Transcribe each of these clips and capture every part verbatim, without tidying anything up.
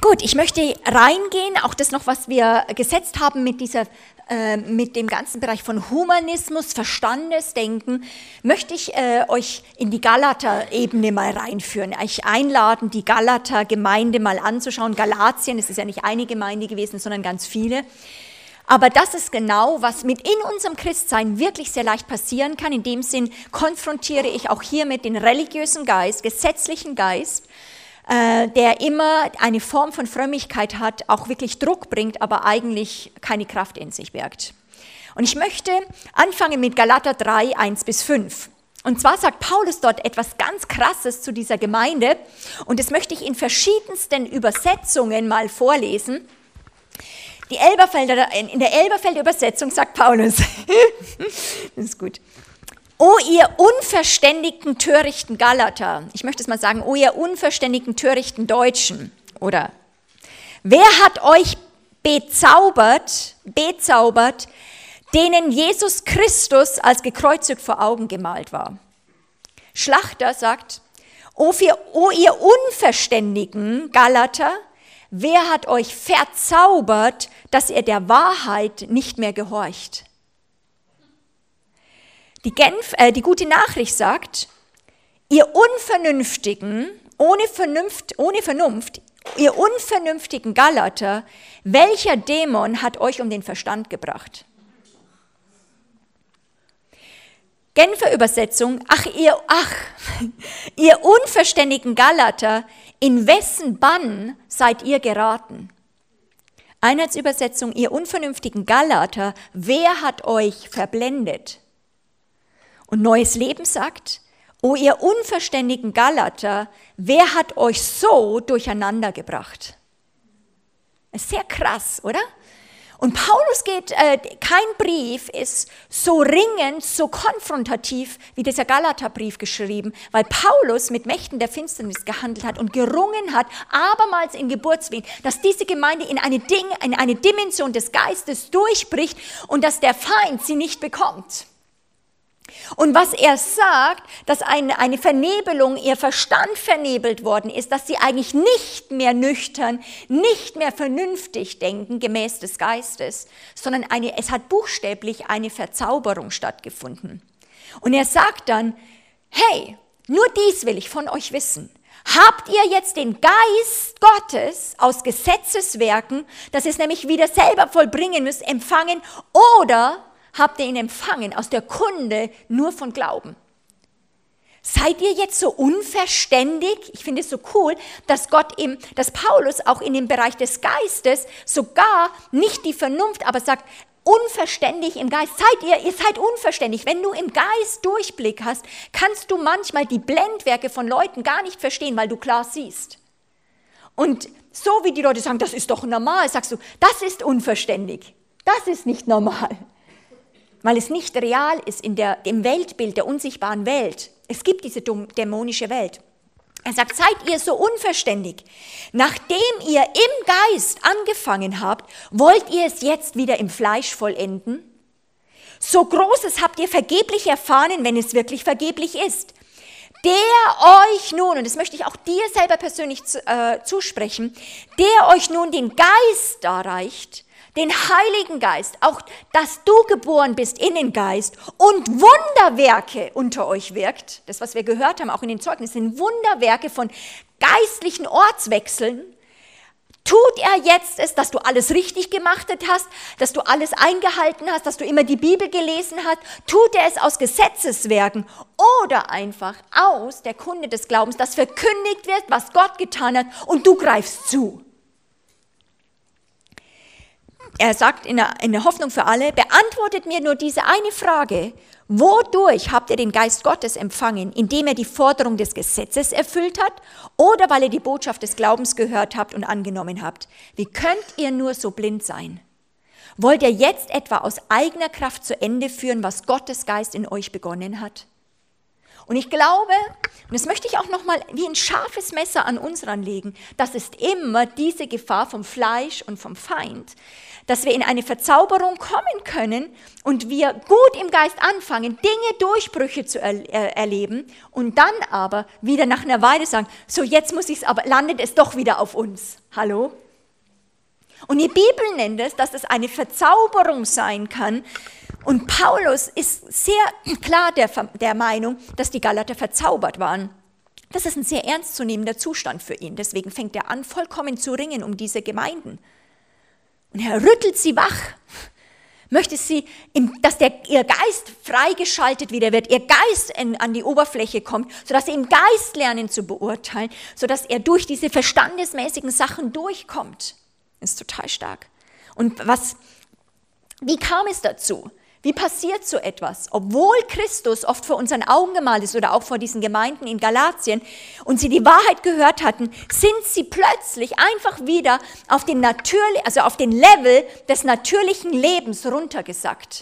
Gut, ich möchte reingehen, auch das noch, was wir gesetzt haben mit dieser, äh, mit dem ganzen Bereich von Humanismus, Verstandesdenken, möchte ich äh, euch in die Galater-Ebene mal reinführen, euch einladen, die Galater-Gemeinde mal anzuschauen. Galatien, es ist ja nicht eine Gemeinde gewesen, sondern ganz viele. Aber das ist genau, was mit in unserem Christsein wirklich sehr leicht passieren kann. In dem Sinn konfrontiere ich auch hier mit den religiösen Geist, gesetzlichen Geist, der immer eine Form von Frömmigkeit hat, auch wirklich Druck bringt, aber eigentlich keine Kraft in sich birgt. Und ich möchte anfangen mit Galater drei, eins bis fünf. Und zwar sagt Paulus dort etwas ganz Krasses zu dieser Gemeinde und das möchte ich in verschiedensten Übersetzungen mal vorlesen. Die Elberfelder, in der Elberfelder Übersetzung sagt Paulus, das ist gut, O ihr unverständigen, törichten Galater, ich möchte es mal sagen, o ihr unverständigen, törichten Deutschen, oder wer hat euch bezaubert, bezaubert, denen Jesus Christus als gekreuzigt vor Augen gemalt war? Schlachter sagt, o, für, o ihr unverständigen Galater, wer hat euch verzaubert, dass ihr der Wahrheit nicht mehr gehorcht? Die, Genf, äh, die gute Nachricht sagt, ihr Unvernünftigen, ohne Vernunft, ohne Vernunft, ihr unvernünftigen Galater, welcher Dämon hat euch um den Verstand gebracht? Genfer Übersetzung, ach ihr, ach, ihr unverständigen Galater, in wessen Bann seid ihr geraten? Einheitsübersetzung, ihr unvernünftigen Galater, wer hat euch verblendet? Und Neues Leben sagt, o ihr unverständigen Galater, wer hat euch so durcheinander gebracht? Das ist sehr krass, oder? Und Paulus geht, äh, kein Brief ist so ringend, so konfrontativ wie dieser Galaterbrief geschrieben, weil Paulus mit Mächten der Finsternis gehandelt hat und gerungen hat, abermals in Geburtswehen, dass diese Gemeinde in eine, Ding, in eine Dimension des Geistes durchbricht und dass der Feind sie nicht bekommt. Und was er sagt, dass eine, eine Vernebelung, ihr Verstand vernebelt worden ist, dass sie eigentlich nicht mehr nüchtern, nicht mehr vernünftig denken, gemäß des Geistes, sondern eine, es hat buchstäblich eine Verzauberung stattgefunden. Und er sagt dann, hey, nur dies will ich von euch wissen. Habt ihr jetzt den Geist Gottes aus Gesetzeswerken, das ihr es nämlich wieder selber vollbringen müsst, empfangen, oder habt ihr ihn empfangen aus der Kunde nur von Glauben? Seid ihr jetzt so unverständig? Ich finde es so cool, dass Gott im, dass Paulus auch in dem Bereich des Geistes sogar nicht die Vernunft, aber sagt, unverständig im Geist. Seid ihr, ihr seid unverständig. Wenn du im Geist Durchblick hast, kannst du manchmal die Blendwerke von Leuten gar nicht verstehen, weil du klar siehst. Und so wie die Leute sagen, das ist doch normal, sagst du, das ist unverständig. Das ist nicht normal. Weil es nicht real ist in der, im Weltbild der unsichtbaren Welt. Es gibt diese dämonische Welt. Er sagt, seid ihr so unverständig? Nachdem ihr im Geist angefangen habt, wollt ihr es jetzt wieder im Fleisch vollenden? So Großes habt ihr vergeblich erfahren, wenn es wirklich vergeblich ist. Der euch nun, und das möchte ich auch dir selber persönlich äh, zusprechen, der euch nun den Geist darreicht, den Heiligen Geist, auch dass du geboren bist in den Geist und Wunderwerke unter euch wirkt, das, was wir gehört haben, auch in den Zeugnissen, sind Wunderwerke von geistlichen Ortswechseln, tut er jetzt es, dass du alles richtig gemacht hast, dass du alles eingehalten hast, dass du immer die Bibel gelesen hast, tut er es aus Gesetzeswerken oder einfach aus der Kunde des Glaubens, dass verkündigt wird, was Gott getan hat und du greifst zu. Er sagt in der, in der Hoffnung für alle, beantwortet mir nur diese eine Frage, wodurch habt ihr den Geist Gottes empfangen, indem er die Forderung des Gesetzes erfüllt hat oder weil ihr die Botschaft des Glaubens gehört habt und angenommen habt? Wie könnt ihr nur so blind sein? Wollt ihr jetzt etwa aus eigener Kraft zu Ende führen, was Gottes Geist in euch begonnen hat? Und ich glaube, und das möchte ich auch nochmal wie ein scharfes Messer an uns ranlegen, das ist immer diese Gefahr vom Fleisch und vom Feind, dass wir in eine Verzauberung kommen können und wir gut im Geist anfangen, Dinge, Durchbrüche zu er- äh, erleben und dann aber wieder nach einer Weile sagen, so jetzt muss ich es, aber landet es doch wieder auf uns. Hallo? Und die Bibel nennt es, dass es eine Verzauberung sein kann. Und Paulus ist sehr klar der, der Meinung, dass die Galater verzaubert waren. Das ist ein sehr ernstzunehmender Zustand für ihn. Deswegen fängt er an, vollkommen zu ringen um diese Gemeinden. Und er rüttelt sie wach, möchte sie, dass der, ihr Geist freigeschaltet wieder wird, ihr Geist in, an die Oberfläche kommt, sodass sie im Geist lernen zu beurteilen, sodass er durch diese verstandesmäßigen Sachen durchkommt. Das ist total stark. Und was, wie kam es dazu? Wie passiert so etwas? Obwohl Christus oft vor unseren Augen gemalt ist oder auch vor diesen Gemeinden in Galatien und sie die Wahrheit gehört hatten, sind sie plötzlich einfach wieder auf den, natürlich, also auf den Level des natürlichen Lebens runtergesackt.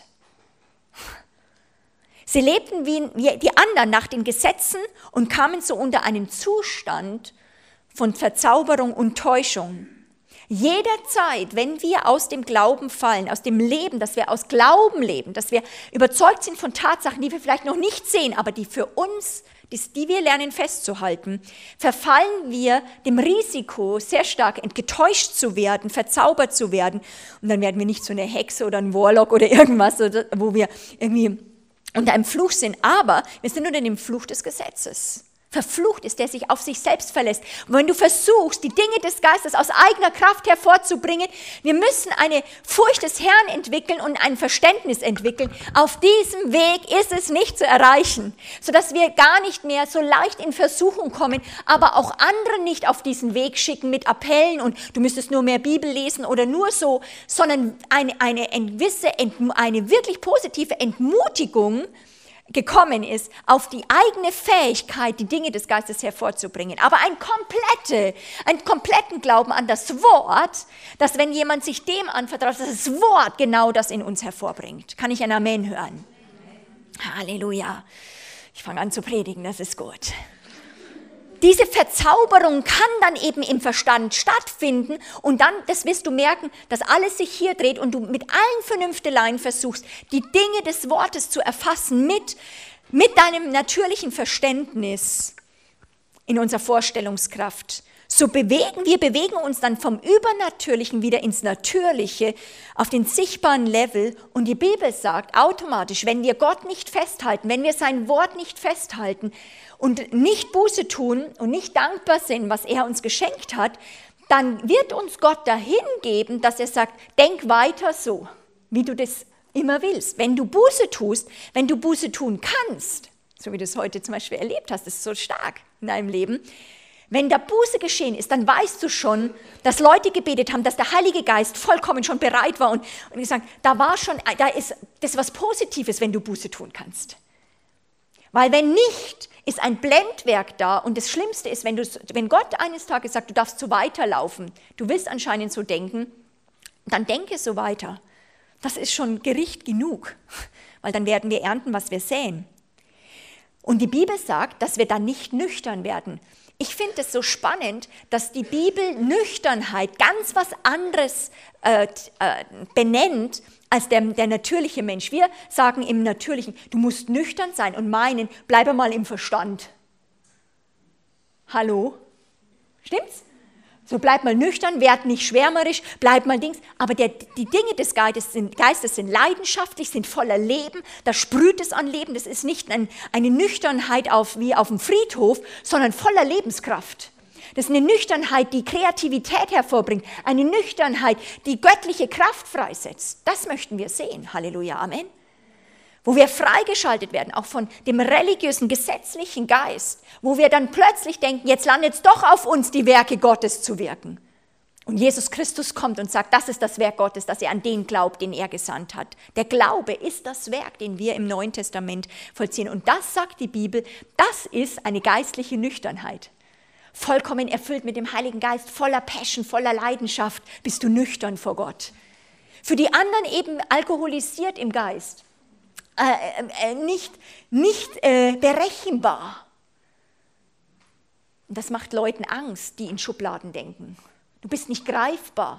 Sie lebten wie die anderen nach den Gesetzen und kamen so unter einen Zustand von Verzauberung und Täuschung. Jederzeit, wenn wir aus dem Glauben fallen, aus dem Leben, dass wir aus Glauben leben, dass wir überzeugt sind von Tatsachen, die wir vielleicht noch nicht sehen, aber die für uns, die, die wir lernen festzuhalten, verfallen wir dem Risiko, sehr stark getäuscht zu werden, verzaubert zu werden. Und dann werden wir nicht so eine Hexe oder ein Warlock oder irgendwas, wo wir irgendwie unter einem Fluch sind, aber wir sind unter dem Fluch des Gesetzes. Verflucht ist, der sich auf sich selbst verlässt. Und wenn du versuchst, die Dinge des Geistes aus eigener Kraft hervorzubringen, wir müssen eine Furcht des Herrn entwickeln und ein Verständnis entwickeln. Auf diesem Weg ist es nicht zu erreichen, sodass wir gar nicht mehr so leicht in Versuchung kommen, aber auch andere nicht auf diesen Weg schicken mit Appellen und du müsstest nur mehr Bibel lesen oder nur so, sondern eine, eine, gewisse, eine wirklich positive Entmutigung gekommen ist, auf die eigene Fähigkeit, die Dinge des Geistes hervorzubringen. Aber ein komplette, einen kompletten Glauben an das Wort, dass wenn jemand sich dem anvertraut, dass das Wort genau das in uns hervorbringt. Kann ich ein Amen hören? Amen. Halleluja. Ich fange an zu predigen, das ist gut. Diese Verzauberung kann dann eben im Verstand stattfinden und dann, das wirst du merken, dass alles sich hier dreht und du mit allen Vernünfteleien versuchst, die Dinge des Wortes zu erfassen mit, mit deinem natürlichen Verständnis in unserer Vorstellungskraft. So bewegen wir bewegen uns dann vom Übernatürlichen wieder ins Natürliche auf den sichtbaren Level und die Bibel sagt automatisch, wenn wir Gott nicht festhalten, wenn wir sein Wort nicht festhalten und nicht Buße tun und nicht dankbar sind, was er uns geschenkt hat, dann wird uns Gott dahin geben, dass er sagt, denk weiter so, wie du das immer willst. Wenn du Buße tust, wenn du Buße tun kannst, so wie du es heute zum Beispiel erlebt hast, das ist so stark in deinem Leben. Wenn da Buße geschehen ist, dann weißt du schon, dass Leute gebetet haben, dass der Heilige Geist vollkommen schon bereit war und, und gesagt, da war schon, da ist das was Positives, wenn du Buße tun kannst. Weil wenn nicht, ist ein Blendwerk da und das Schlimmste ist, wenn, du, wenn Gott eines Tages sagt, du darfst so weiterlaufen, du willst anscheinend so denken, dann denke so weiter. Das ist schon Gericht genug, weil dann werden wir ernten, was wir säen. Und die Bibel sagt, dass wir dann nicht nüchtern werden. Ich finde es so spannend, dass die Bibel Nüchternheit ganz was anderes äh, äh, benennt als der, der natürliche Mensch. Wir sagen im Natürlichen, du musst nüchtern sein und meinen, bleibe mal im Verstand. Hallo? Stimmt's? So bleib mal nüchtern, werd nicht schwärmerisch, bleib mal Dings. Aber der, die Dinge des Geistes sind, Geistes sind leidenschaftlich, sind voller Leben, da sprüht es an Leben. Das ist nicht ein, eine Nüchternheit auf, wie auf dem Friedhof, sondern voller Lebenskraft. Das ist eine Nüchternheit, die Kreativität hervorbringt, eine Nüchternheit, die göttliche Kraft freisetzt. Das möchten wir sehen. Halleluja, Amen. Wo wir freigeschaltet werden, auch von dem religiösen, gesetzlichen Geist, wo wir dann plötzlich denken, jetzt landet es doch auf uns, die Werke Gottes zu wirken. Und Jesus Christus kommt und sagt, das ist das Werk Gottes, dass er an den glaubt, den er gesandt hat. Der Glaube ist das Werk, den wir im Neuen Testament vollziehen. Und das sagt die Bibel, das ist eine geistliche Nüchternheit. Vollkommen erfüllt mit dem Heiligen Geist, voller Passion, voller Leidenschaft, bist du nüchtern vor Gott. Für die anderen eben alkoholisiert im Geist. äh, äh, nicht, nicht äh, berechenbar. Und das macht Leuten Angst, die in Schubladen denken. Du bist nicht greifbar.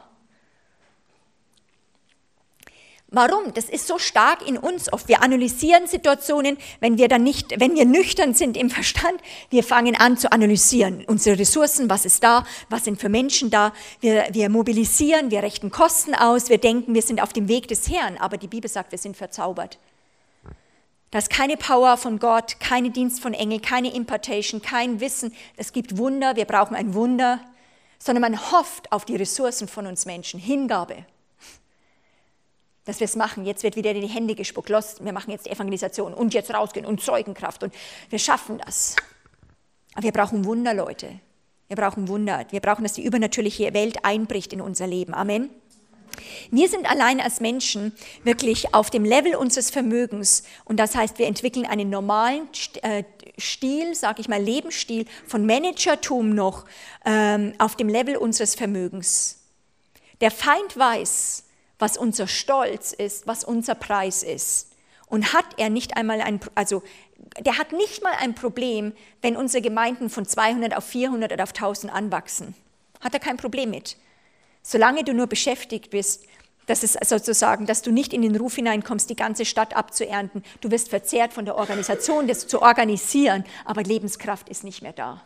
Warum? Das ist so stark in uns oft. Wir analysieren Situationen, wenn wir dann nicht, wenn wir nüchtern sind im Verstand, wir fangen an zu analysieren. Unsere Ressourcen, was ist da, was sind für Menschen da. Wir, wir mobilisieren, wir rechnen Kosten aus, wir denken, wir sind auf dem Weg des Herrn, aber die Bibel sagt, wir sind verzaubert. Da ist keine Power von Gott, keine Dienst von Engeln, keine Impartation, kein Wissen. Es gibt Wunder, wir brauchen ein Wunder, sondern man hofft auf die Ressourcen von uns Menschen, Hingabe. Dass wir es machen, jetzt wird wieder in die Hände gespuckt, los, wir machen jetzt die Evangelisation und jetzt rausgehen und Zeugenkraft und wir schaffen das. Aber wir brauchen Wunder, Leute. Wir brauchen Wunder. Wir brauchen, dass die übernatürliche Welt einbricht in unser Leben. Amen. Wir sind allein als Menschen wirklich auf dem Level unseres Vermögens und das heißt, wir entwickeln einen normalen Stil, sage ich mal, Lebensstil von Managertum noch ähm, auf dem Level unseres Vermögens. Der Feind weiß, was unser Stolz ist, was unser Preis ist. Und hat er nicht einmal ein, also der hat nicht mal ein Problem, wenn unsere Gemeinden von zweihundert auf vierhundert oder auf tausend anwachsen. Hat er kein Problem mit. Solange du nur beschäftigt bist, dass es sozusagen, dass du nicht in den Ruf hineinkommst, die ganze Stadt abzuernten. Du wirst verzehrt von der Organisation, das zu organisieren, aber Lebenskraft ist nicht mehr da.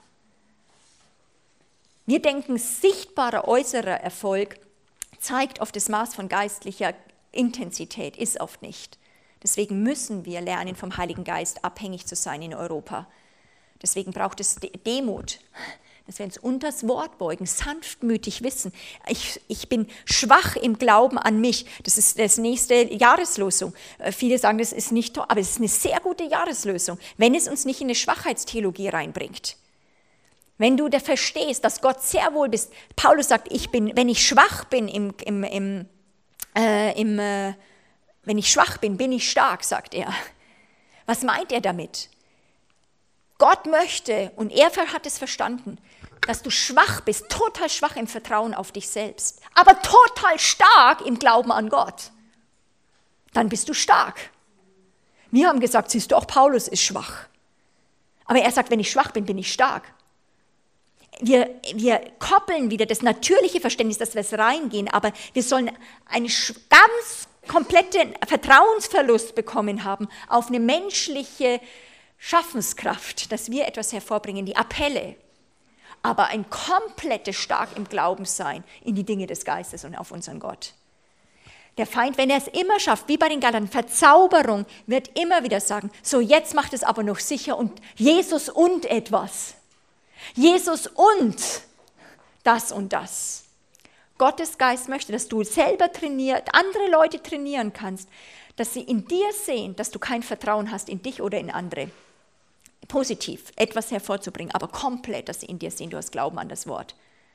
Wir denken, sichtbarer äußerer Erfolg zeigt oft das Maß von geistlicher Intensität, ist oft nicht. Deswegen müssen wir lernen, vom Heiligen Geist abhängig zu sein in Europa. Deswegen braucht es Demut, dass wir uns unters Wort beugen, sanftmütig wissen. Ich, ich bin schwach im Glauben an mich. Das ist das nächste Jahreslosung. Viele sagen, das ist nicht toll, aber es ist eine sehr gute Jahreslösung, wenn es uns nicht in eine Schwachheitstheologie reinbringt. Wenn du da verstehst, dass Gott sehr wohl bist. Paulus sagt, ich bin, wenn ich schwach bin, im, im, im, äh, im, äh, wenn ich schwach bin, bin ich stark, sagt er. Was meint er damit? Gott möchte, und er hat es verstanden, dass du schwach bist, total schwach im Vertrauen auf dich selbst, aber total stark im Glauben an Gott. Dann bist du stark. Wir haben gesagt, siehst du, auch Paulus ist schwach. Aber er sagt, wenn ich schwach bin, bin ich stark. Wir, wir koppeln wieder das natürliche Verständnis, dass wir es reingehen, aber wir sollen einen ganz kompletten Vertrauensverlust bekommen haben auf eine menschliche Schaffenskraft, dass wir etwas hervorbringen, die Appelle, aber ein komplettes stark im Glauben sein in die Dinge des Geistes und auf unseren Gott. Der Feind, wenn er es immer schafft, wie bei den Galatern, Verzauberung, wird immer wieder sagen, so jetzt macht es aber noch sicher und Jesus und etwas. Jesus und das und das. Gottes Geist möchte, dass du selber trainiert, andere Leute trainieren kannst, dass sie in dir sehen, dass du kein Vertrauen hast in dich oder in andere. Positiv, etwas hervorzubringen, aber komplett, dass sie in dir sehen, du hast Glauben an das Wort.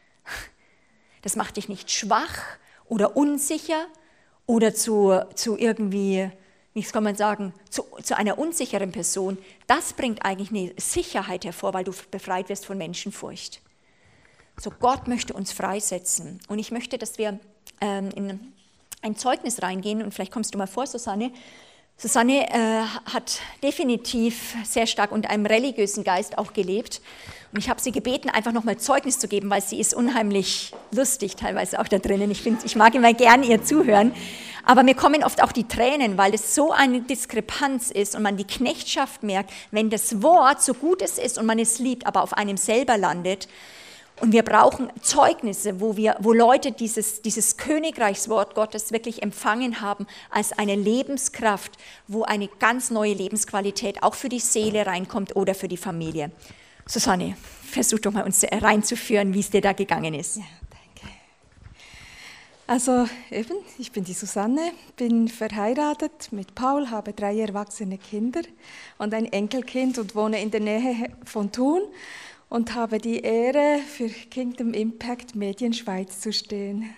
Das macht dich nicht schwach oder unsicher oder zu, zu irgendwie, wie kann man sagen, zu, zu einer unsicheren Person. Das bringt eigentlich eine Sicherheit hervor, weil du befreit wirst von Menschenfurcht. So, Gott möchte uns freisetzen. Und ich möchte, dass wir ähm, in ein Zeugnis reingehen und vielleicht kommst du mal vor, Susanne. Susanne äh, hat definitiv sehr stark unter einem religiösen Geist auch gelebt. Und ich habe sie gebeten, einfach nochmal Zeugnis zu geben, weil sie ist unheimlich lustig teilweise auch da drinnen. Ich, find, ich mag immer gerne ihr zuhören. Aber mir kommen oft auch die Tränen, weil es so eine Diskrepanz ist und man die Knechtschaft merkt, wenn das Wort, so gut es ist und man es liebt, aber auf einem selber landet. Und wir brauchen Zeugnisse, wo, wir, wo Leute dieses, dieses Königreichswort Gottes wirklich empfangen haben als eine Lebenskraft, wo eine ganz neue Lebensqualität auch für die Seele reinkommt oder für die Familie. Susanne, versuch doch mal uns reinzuführen, wie es dir da gegangen ist. Ja, danke. Also eben, ich bin die Susanne, bin verheiratet mit Paul, habe drei erwachsene Kinder und ein Enkelkind und wohne in der Nähe von Thun. Und habe die Ehre, für Kingdom Impact Medien Schweiz zu stehen.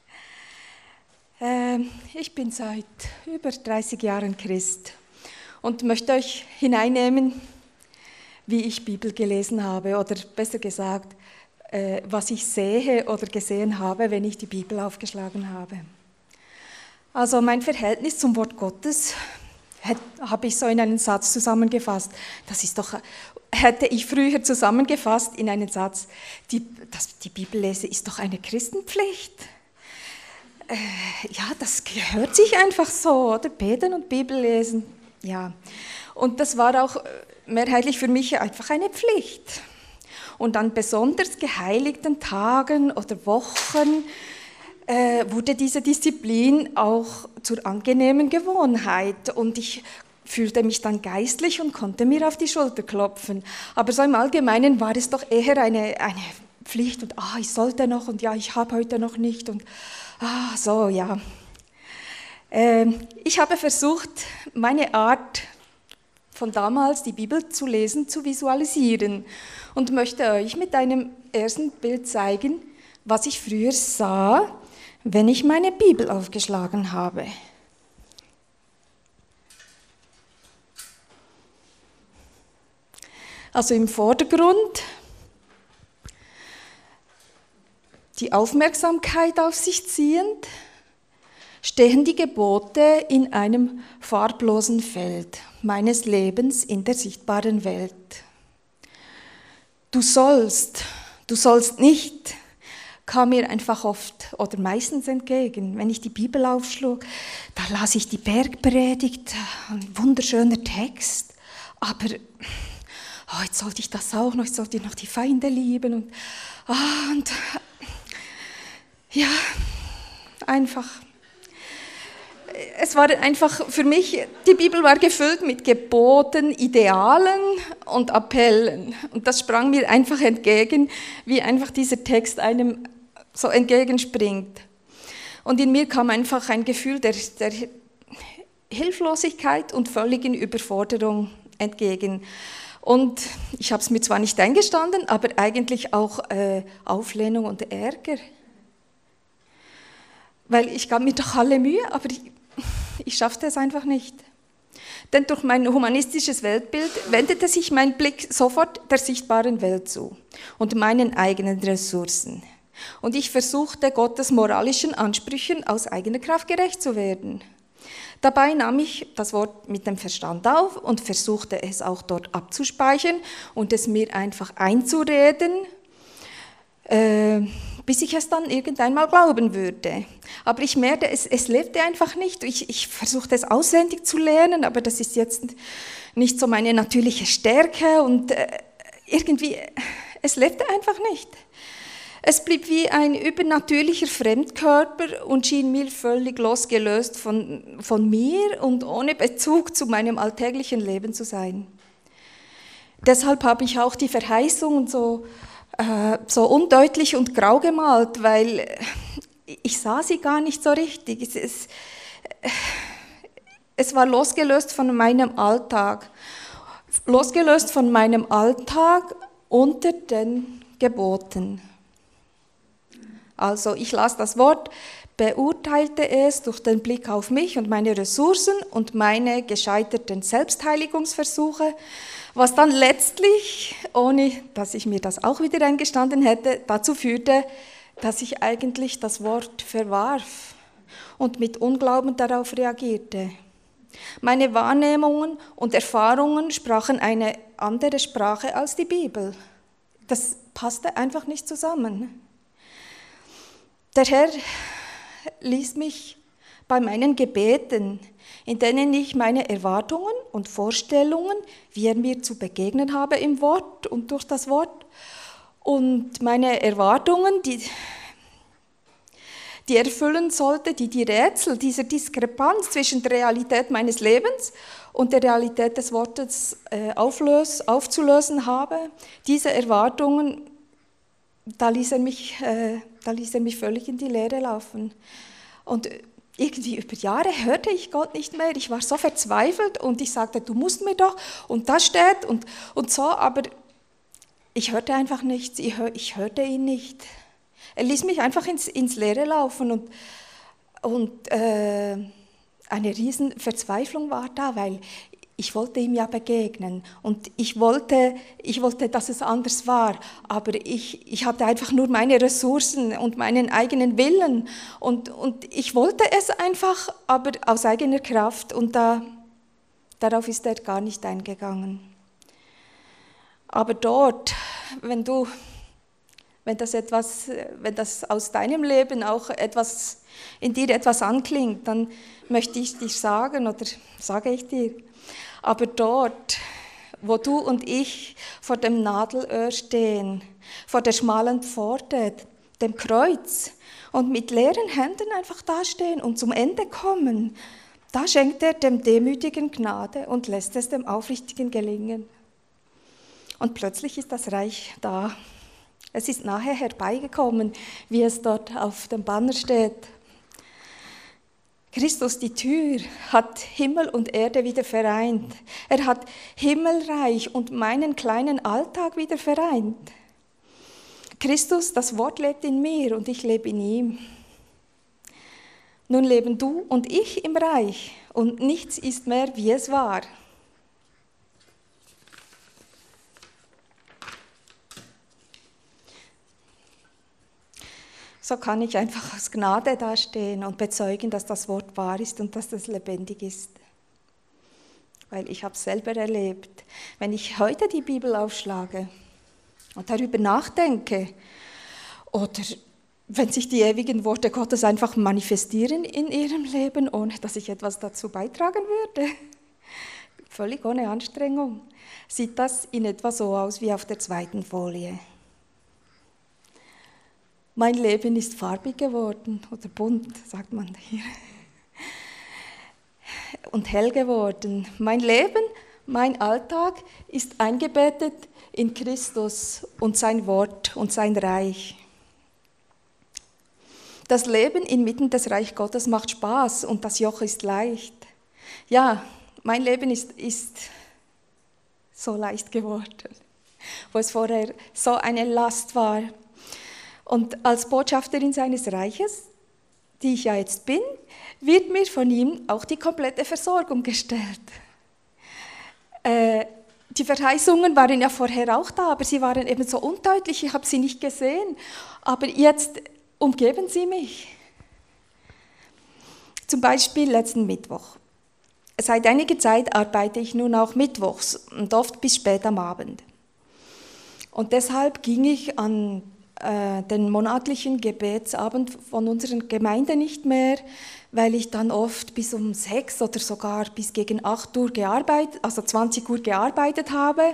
Ähm, ich bin seit über dreißig Jahren Christ und möchte euch hineinnehmen, wie ich Bibel gelesen habe, oder besser gesagt, äh, was ich sehe oder gesehen habe, wenn ich die Bibel aufgeschlagen habe. Also mein Verhältnis zum Wort Gottes habe ich so in einen Satz zusammengefasst. Das ist doch, hätte ich früher zusammengefasst in einen Satz, die, das, die Bibellese ist doch eine Christenpflicht. Äh, ja, das gehört sich einfach so, oder? Beten und Bibel lesen, ja. Und das war auch mehrheitlich für mich einfach eine Pflicht. Und an besonders geheiligten Tagen oder Wochen äh, wurde diese Disziplin auch zur angenehmen Gewohnheit. Und ich fühlte mich dann geistlich und konnte mir auf die Schulter klopfen. Aber so im Allgemeinen war es doch eher eine, eine Pflicht und ah, ich sollte noch und ja, ich habe heute noch nicht und ah, so, ja. Äh, ich habe versucht, meine Art von damals, die Bibel zu lesen, zu visualisieren und möchte euch mit einem ersten Bild zeigen, was ich früher sah, wenn ich meine Bibel aufgeschlagen habe. Also im Vordergrund die Aufmerksamkeit auf sich ziehend, stehen die Gebote in einem farblosen Feld meines Lebens in der sichtbaren Welt. Du sollst, du sollst nicht, kam mir einfach oft oder meistens entgegen. Wenn ich die Bibel aufschlug, da las ich die Bergpredigt, ein wunderschöner Text, aber oh, jetzt sollte ich das auch noch, jetzt sollte ich noch die Feinde lieben und, oh, und ja, einfach. Es war einfach für mich, die Bibel war gefüllt mit Geboten, Idealen und Appellen. Und das sprang mir einfach entgegen, wie einfach dieser Text einem so entgegenspringt. Und in mir kam einfach ein Gefühl der, der Hilflosigkeit und völligen Überforderung entgegen. Und ich habe es mir zwar nicht eingestanden, aber eigentlich auch äh, Auflehnung und Ärger. Weil ich gab mir doch alle Mühe, aber ich, ich schaffte es einfach nicht. Denn durch mein humanistisches Weltbild wendete sich mein Blick sofort der sichtbaren Welt zu und meinen eigenen Ressourcen. Und ich versuchte, Gottes moralischen Ansprüchen aus eigener Kraft gerecht zu werden. Dabei nahm ich das Wort mit dem Verstand auf und versuchte es auch dort abzuspeichern und es mir einfach einzureden, äh, bis ich es dann irgendwann mal glauben würde. Aber ich merkte, es, es lebte einfach nicht. Ich, ich versuchte es auswendig zu lernen, aber das ist jetzt nicht so meine natürliche Stärke und äh, irgendwie, es lebte einfach nicht. Es blieb wie ein übernatürlicher Fremdkörper und schien mir völlig losgelöst von, von mir und ohne Bezug zu meinem alltäglichen Leben zu sein. Deshalb habe ich auch die Verheißungen so so undeutlich und grau gemalt, weil ich sah sie gar nicht so richtig. Es, es, es war losgelöst von meinem Alltag, losgelöst von meinem Alltag unter den Geboten. Also ich las das Wort, beurteilte es durch den Blick auf mich und meine Ressourcen und meine gescheiterten Selbstheiligungsversuche, was dann letztlich, ohne dass ich mir das auch wieder eingestanden hätte, dazu führte, dass ich eigentlich das Wort verwarf und mit Unglauben darauf reagierte. Meine Wahrnehmungen und Erfahrungen sprachen eine andere Sprache als die Bibel. Das passte einfach nicht zusammen. Der Herr ließ mich bei meinen Gebeten, in denen ich meine Erwartungen und Vorstellungen, wie er mir zu begegnen habe im Wort und durch das Wort, und meine Erwartungen, die, die erfüllen sollte, die die Rätsel dieser Diskrepanz zwischen der Realität meines Lebens und der Realität des Wortes äh, auflös, aufzulösen habe, diese Erwartungen, da ließ er mich, äh, da ließ er mich völlig in die Leere laufen. Und irgendwie über Jahre hörte ich Gott nicht mehr. Ich war so verzweifelt und ich sagte, du musst mir doch und das steht und, und so, aber ich hörte einfach nichts, ich, hör, ich hörte ihn nicht. Er ließ mich einfach ins, ins Leere laufen und, und äh, eine riesen Verzweiflung war da, weil ich wollte ihm ja begegnen und ich wollte, ich wollte, dass es anders war, aber ich, ich hatte einfach nur meine Ressourcen und meinen eigenen Willen und, und ich wollte es einfach, aber aus eigener Kraft und da, Darauf ist er gar nicht eingegangen. Aber dort, wenn du, wenn das etwas, wenn das aus deinem Leben auch etwas, in dir etwas anklingt, dann möchte ich dir sagen, oder sage ich dir, aber dort, wo du und ich vor dem Nadelöhr stehen, vor der schmalen Pforte, dem Kreuz und mit leeren Händen einfach dastehen und zum Ende kommen, da schenkt er dem Demütigen Gnade und lässt es dem Aufrichtigen gelingen. Und plötzlich ist das Reich da. Es ist nahe herbeigekommen, wie es dort auf dem Banner steht. Christus, die Tür, hat Himmel und Erde wieder vereint. Er hat Himmelreich und meinen kleinen Alltag wieder vereint. Christus, das Wort lebt in mir und ich lebe in ihm. Nun leben du und ich im Reich und nichts ist mehr, wie es war. So kann ich einfach aus Gnade dastehen und bezeugen, dass das Wort wahr ist und dass das lebendig ist. Weil ich habe es selber erlebt. Wenn ich heute die Bibel aufschlage und darüber nachdenke, oder wenn sich die ewigen Worte Gottes einfach manifestieren in ihrem Leben, ohne dass ich etwas dazu beitragen würde, völlig ohne Anstrengung, sieht das in etwa so aus wie auf der zweiten Folie. Mein Leben ist farbig geworden, oder bunt, sagt man hier, und hell geworden. Mein Leben, mein Alltag ist eingebettet in Christus und sein Wort und sein Reich. Das Leben inmitten des Reich Gottes macht Spaß und das Joch ist leicht. Ja, mein Leben ist, ist so leicht geworden, wo es vorher so eine Last war. Und als Botschafterin seines Reiches, die ich ja jetzt bin, wird mir von ihm auch die komplette Versorgung gestellt. Äh, die Verheißungen waren ja vorher auch da, aber sie waren eben so undeutlich, ich habe sie nicht gesehen. Aber jetzt umgeben sie mich. Zum Beispiel letzten Mittwoch. Seit einiger Zeit arbeite ich nun auch mittwochs und oft bis spät am Abend. Und deshalb ging ich an den monatlichen Gebetsabend von unserer Gemeinde nicht mehr, weil ich dann oft bis um sechs oder sogar bis gegen acht Uhr gearbeitet, also zwanzig Uhr gearbeitet habe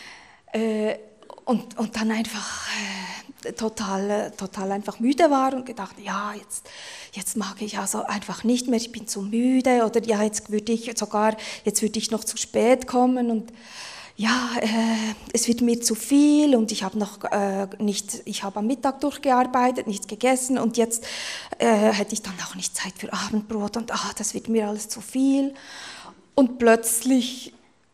und, und dann einfach total, total einfach müde war und gedacht, ja, jetzt, jetzt mag ich also einfach nicht mehr, ich bin zu müde oder ja, jetzt würde ich sogar, jetzt würde ich noch zu spät kommen und ja, äh, es wird mir zu viel und ich habe noch äh, nicht, ich habe am Mittag durchgearbeitet, nichts gegessen und jetzt äh, hätte ich dann auch nicht Zeit für Abendbrot und ah, das wird mir alles zu viel. Und plötzlich,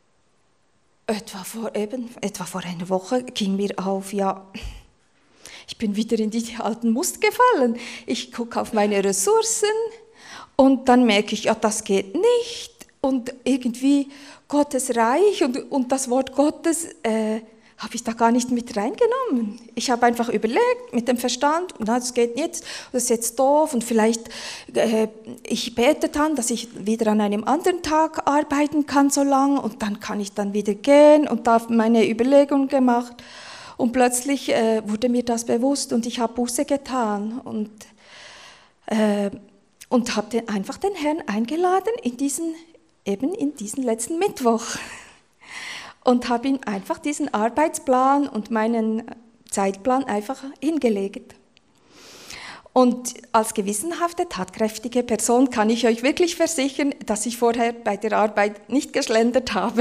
etwa vor, eben, etwa vor einer Woche, ging mir auf, ja, ich bin wieder in die alten Muster gefallen. Ich gucke auf meine Ressourcen und dann merke ich, ja, das geht nicht. Und irgendwie Gottes Reich und, und das Wort Gottes äh, habe ich da gar nicht mit reingenommen. Ich habe einfach überlegt mit dem Verstand, na, das geht jetzt, das ist jetzt doof und vielleicht äh, ich bete dann, dass ich wieder an einem anderen Tag arbeiten kann so lang und dann kann ich dann wieder gehen und da meine Überlegungen gemacht und plötzlich äh, wurde mir das bewusst und ich habe Buße getan und äh, und habe den, einfach den Herrn eingeladen in diesen eben in diesen letzten Mittwoch und habe ihm einfach diesen Arbeitsplan und meinen Zeitplan einfach hingelegt. Und als gewissenhafte, tatkräftige Person kann ich euch wirklich versichern, dass ich vorher bei der Arbeit nicht geschlendert habe.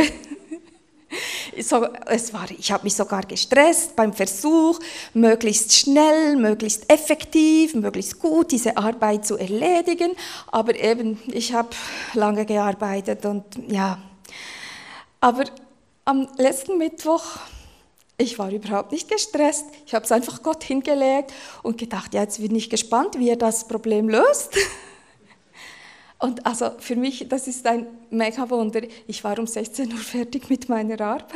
So, es war, ich habe mich sogar gestresst beim Versuch, möglichst schnell, möglichst effektiv, möglichst gut diese Arbeit zu erledigen. Aber eben, ich habe lange gearbeitet und ja. Aber am letzten Mittwoch, ich war überhaupt nicht gestresst. Ich habe es einfach Gott hingelegt und gedacht, ja, jetzt bin ich gespannt, wie er das Problem löst. Und also für mich, das ist ein mega Wunder. Ich war um sechzehn Uhr fertig mit meiner Arbeit.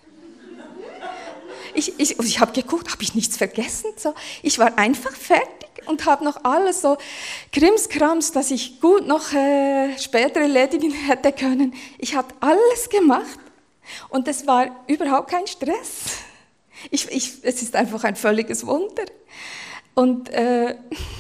Ich, ich, ich habe geguckt, habe ich nichts vergessen? So. Ich war einfach fertig und habe noch alles so Krimskrams, das ich gut noch äh, später erledigen hätte können. Ich habe alles gemacht und es war überhaupt kein Stress. Ich, ich, es ist einfach ein völliges Wunder. Und, äh,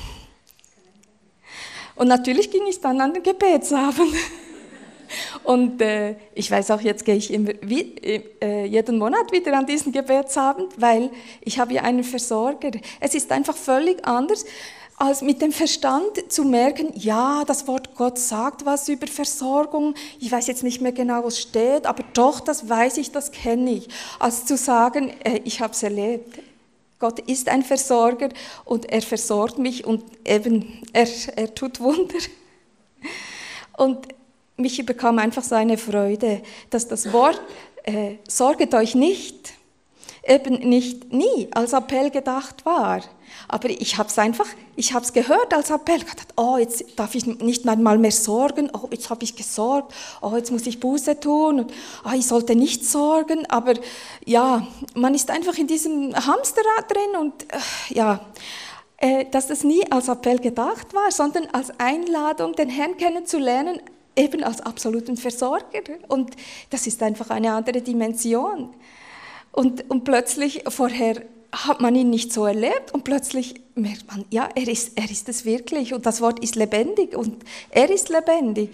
und natürlich ging ich dann an den Gebetsabend. Und äh, ich weiß auch, jetzt gehe ich immer, wie, äh, jeden Monat wieder an diesen Gebetsabend, weil ich habe ja einen Versorger. Es ist einfach völlig anders, als mit dem Verstand zu merken, ja, das Wort Gott sagt was über Versorgung. Ich weiß jetzt nicht mehr genau, wo es steht, aber doch, das weiß ich, das kenne ich. Als zu sagen, äh, ich habe es erlebt. Gott ist ein Versorger und er versorgt mich und eben, er, er tut Wunder. Und mich bekam einfach so eine Freude, dass das Wort äh, sorget euch nicht, eben nicht nie als Appell gedacht war. Aber ich habe es einfach, ich habe es gehört als Appell. Ich dachte, oh, jetzt darf ich nicht einmal mehr sorgen. Oh, jetzt habe ich gesorgt. Oh, jetzt muss ich Buße tun. Und, oh, ich sollte nicht sorgen. Aber ja, man ist einfach in diesem Hamsterrad drin und äh, ja, äh, dass das nie als Appell gedacht war, sondern als Einladung, den Herrn kennenzulernen, eben als absoluten Versorger. Und das ist einfach eine andere Dimension. Und, und plötzlich, vorher hat man ihn nicht so erlebt und plötzlich merkt man, ja, er ist, er ist es wirklich und das Wort ist lebendig und er ist lebendig.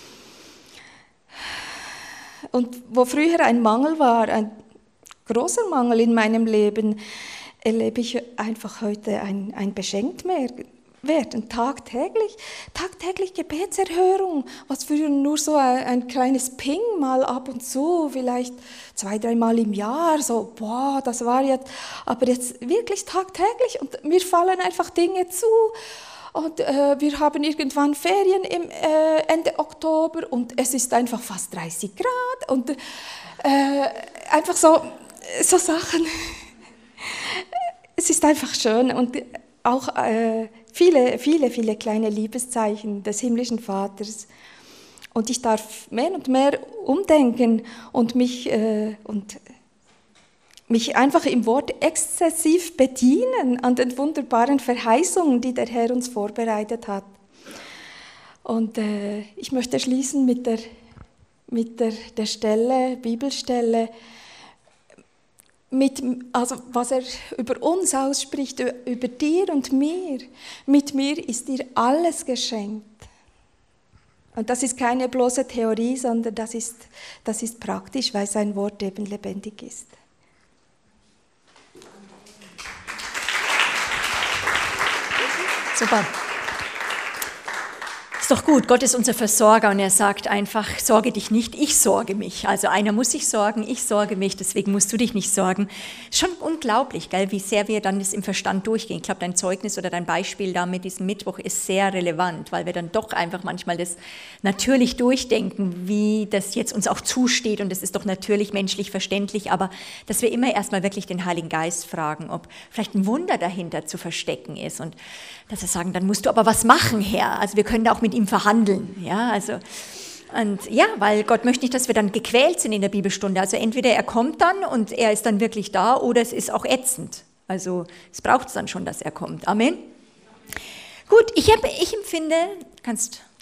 Und wo früher ein Mangel war, ein großer Mangel in meinem Leben, erlebe ich einfach heute ein, ein Beschenktwerden, tagtäglich, tagtäglich Gebetserhörung, was früher nur so ein, ein kleines Ping mal ab und zu, vielleicht zwei, dreimal im Jahr, so, boah, das war jetzt, aber jetzt wirklich tagtäglich und mir fallen einfach Dinge zu und äh, wir haben irgendwann Ferien im äh, Ende Oktober und es ist einfach fast dreißig Grad und äh, einfach so, so Sachen. Es ist einfach schön und auch äh, viele, viele, viele kleine Liebeszeichen des himmlischen Vaters. Und ich darf mehr und mehr umdenken und mich, äh, und mich einfach im Wort exzessiv bedienen an den wunderbaren Verheißungen, die der Herr uns vorbereitet hat. Und äh, ich möchte schließen mit der, mit der, der Stelle, Bibelstelle, Mit, also was er über uns ausspricht, über dir und mir. Mit mir ist dir alles geschenkt. Und das ist keine bloße Theorie, sondern das ist, das ist praktisch, weil sein Wort eben lebendig ist. Super. Ist doch gut, Gott ist unser Versorger und er sagt einfach, sorge dich nicht, ich sorge mich. Also einer muss sich sorgen, ich sorge mich, deswegen musst du dich nicht sorgen. Schon unglaublich, gell, wie sehr wir dann das im Verstand durchgehen. Ich glaube, dein Zeugnis oder dein Beispiel da mit diesem Mittwoch ist sehr relevant, weil wir dann doch einfach manchmal das natürlich durchdenken, wie das jetzt uns auch zusteht und das ist doch natürlich menschlich verständlich, aber dass wir immer erstmal wirklich den Heiligen Geist fragen, ob vielleicht ein Wunder dahinter zu verstecken ist und dass wir sagen, dann musst du aber was machen, Herr. Also wir können da auch mit ihm verhandeln, ja, also und ja, weil Gott möchte nicht, dass wir dann gequält sind in der Bibelstunde. Also entweder er kommt dann und er ist dann wirklich da oder es ist auch ätzend. Also es braucht es dann schon, dass er kommt. Amen. Gut, ich, hab, ich empfinde, kannst